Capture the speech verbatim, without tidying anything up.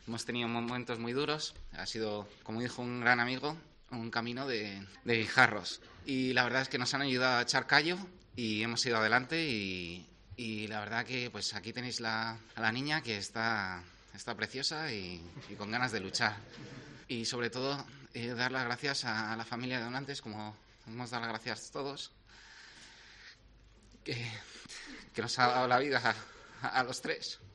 hemos tenido momentos muy duros. Ha sido, como dijo un gran amigo, un camino de, de guijarros. Y la verdad es que nos han ayudado a echar callo y hemos ido adelante. Y, y la verdad que pues aquí tenéis la, a la niña que está, está preciosa y, y con ganas de luchar. Y sobre todo, eh, dar las gracias a, a la familia de donantes, como hemos dado las gracias todos, que, que nos ha dado la vida a, a los tres.